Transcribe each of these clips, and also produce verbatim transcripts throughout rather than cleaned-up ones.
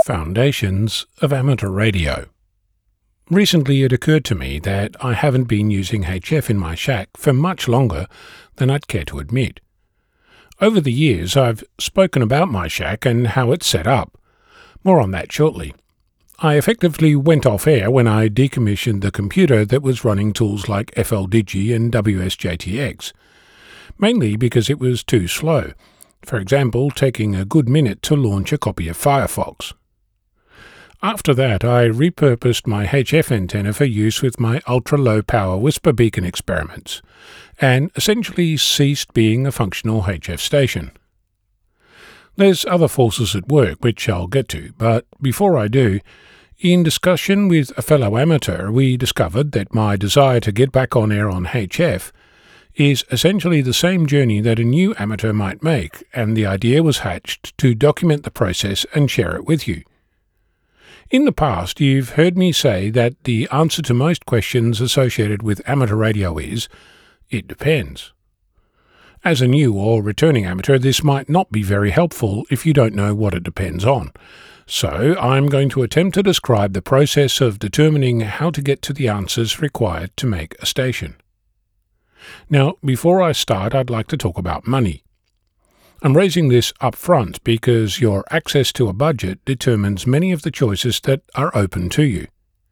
Foundations of Amateur Radio. Recently it occurred to me that I haven't been using H F in my shack for much longer than I'd care to admit. Over the years I've spoken about my shack and how it's set up. More on that shortly. I effectively went off air when I decommissioned the computer that was running tools like F L Digi and W S J T X, mainly because it was too slow, for example taking a good minute to launch a copy of Firefox. After that, I repurposed my H F antenna for use with my ultra-low-power Whisper Beacon experiments, and essentially ceased being a functional H F station. There's other forces at work, which I'll get to, but before I do, in discussion with a fellow amateur, we discovered that my desire to get back on air on H F is essentially the same journey that a new amateur might make, and the idea was hatched to document the process and share it with you. In the past, you've heard me say that the answer to most questions associated with amateur radio is, it depends. As a new or returning amateur, this might not be very helpful if you don't know what it depends on. So I'm going to attempt to describe the process of determining how to get to the answers required to make a station. Now, before I start, I'd like to talk about money. I'm raising this up front because your access to a budget determines many of the choices that are open to you.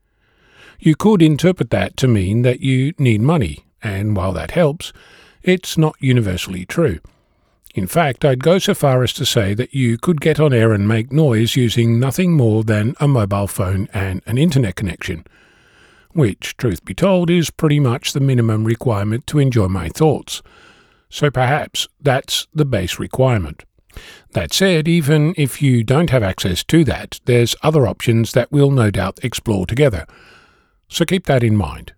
You could interpret that to mean that you need money, and while that helps, it's not universally true. In fact, I'd go so far as to say that you could get on air and make noise using nothing more than a mobile phone and an internet connection, which, truth be told, is pretty much the minimum requirement to enjoy my thoughts. So perhaps that's the base requirement. That said, even if you don't have access to that, there's other options that we'll no doubt explore together. So keep that in mind.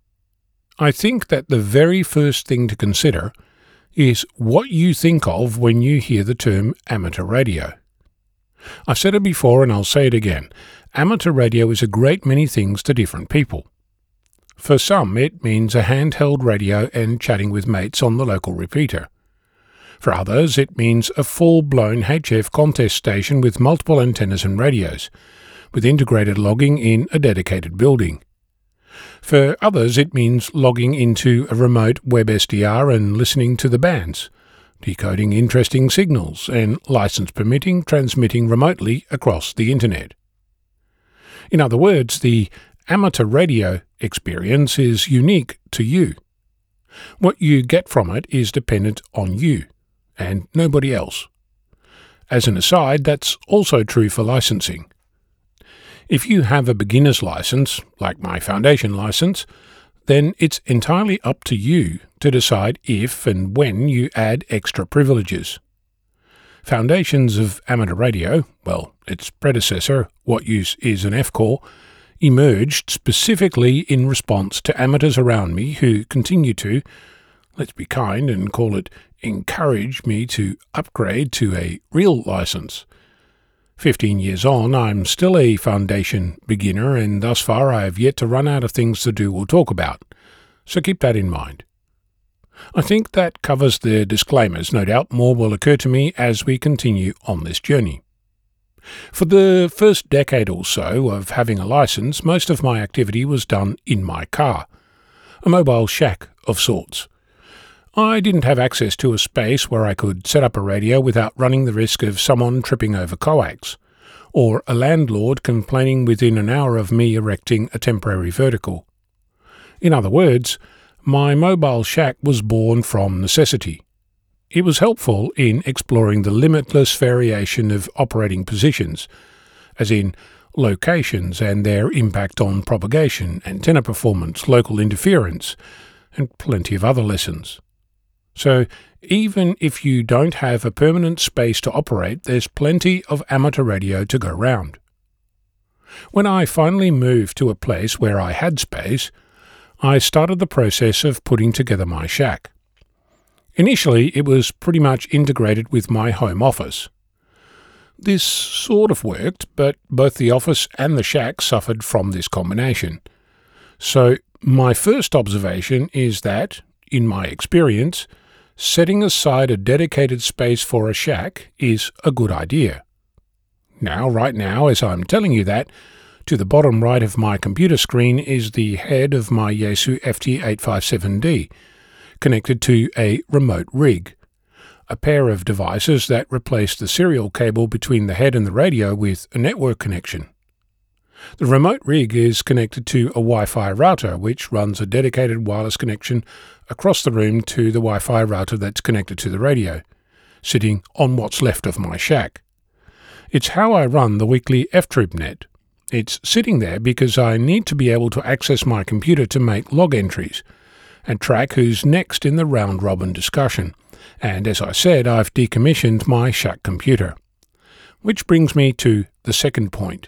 I think that the very first thing to consider is what you think of when you hear the term amateur radio. I've said it before and I'll say it again. Amateur radio is a great many things to different people. For some, it means a handheld radio and chatting with mates on the local repeater. For others, it means a full-blown H F contest station with multiple antennas and radios, with integrated logging in a dedicated building. For others, it means logging into a remote web S D R and listening to the bands, decoding interesting signals, and license permitting transmitting remotely across the internet. In other words, the amateur radio experience is unique to you. What you get from it is dependent on you, and nobody else. As an aside, that's also true for licensing. If you have a beginner's license, like my foundation license, then it's entirely up to you to decide if and when you add extra privileges. Foundations of Amateur Radio, well, its predecessor, What Use Is an F Core, emerged specifically in response to amateurs around me who continue to, let's be kind and call it, encourage me to upgrade to a real license. Fifteen years on, I'm still a foundation beginner, and thus far I have yet to run out of things to do or talk about, so keep that in mind. I think that covers the disclaimers. No doubt more will occur to me as we continue on this journey. For the first decade or so of having a license, most of my activity was done in my car, a mobile shack of sorts. I didn't have access to a space where I could set up a radio without running the risk of someone tripping over coax, or a landlord complaining within an hour of me erecting a temporary vertical. In other words, my mobile shack was born from necessity. It was helpful in exploring the limitless variation of operating positions, as in locations and their impact on propagation, antenna performance, local interference, and plenty of other lessons. So, even if you don't have a permanent space to operate, there's plenty of amateur radio to go round. When I finally moved to a place where I had space, I started the process of putting together my shack. Initially, it was pretty much integrated with my home office. This sort of worked, but both the office and the shack suffered from this combination. So, my first observation is that, in my experience, setting aside a dedicated space for a shack is a good idea. Now, right now, as I'm telling you that, to the bottom right of my computer screen is the head of my Yaesu F T eight fifty-seven D, connected to a remote rig, a pair of devices that replace the serial cable between the head and the radio with a network connection. The remote rig is connected to a Wi-Fi router, which runs a dedicated wireless connection across the room to the Wi-Fi router that's connected to the radio, sitting on what's left of my shack. It's how I run the weekly F-TroopNet. It's sitting there because I need to be able to access my computer to make log entries and track who's next in the round-robin discussion. And as I said, I've decommissioned my shack computer. Which brings me to the second point.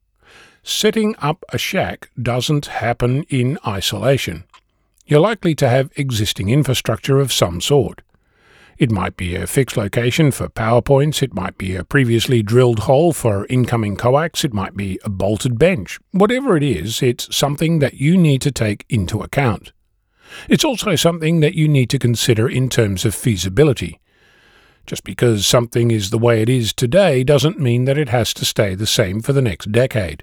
Setting up a shack doesn't happen in isolation. You're likely to have existing infrastructure of some sort. It might be a fixed location for power points, it might be a previously drilled hole for incoming coax, it might be a bolted bench. Whatever it is, it's something that you need to take into account. It's also something that you need to consider in terms of feasibility. Just because something is the way it is today doesn't mean that it has to stay the same for the next decade.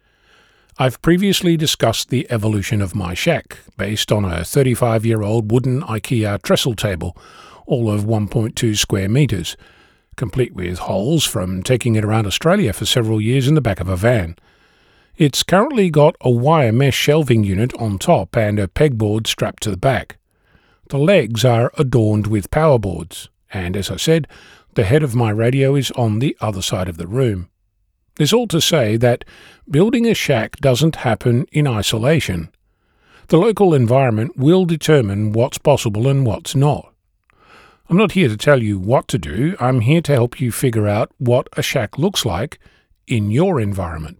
I've previously discussed the evolution of my shack, based on a thirty-five-year-old wooden IKEA trestle table, all of one point two square metres, complete with holes from taking it around Australia for several years in the back of a van. It's currently got a wire mesh shelving unit on top and a pegboard strapped to the back. The legs are adorned with power boards, and as I said, the head of my radio is on the other side of the room. There's all to say that building a shack doesn't happen in isolation. The local environment will determine what's possible and what's not. I'm not here to tell you what to do, I'm here to help you figure out what a shack looks like in your environment.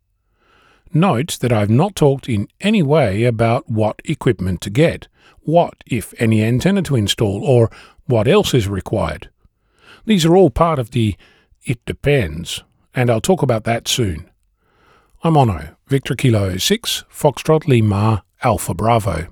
Note that I've not talked in any way about what equipment to get, what, if any, antenna to install, or what else is required. These are all part of the "it depends," and I'll talk about that soon. I'm Onno, Victor Kilo six, Foxtrot Lima, Alpha Bravo.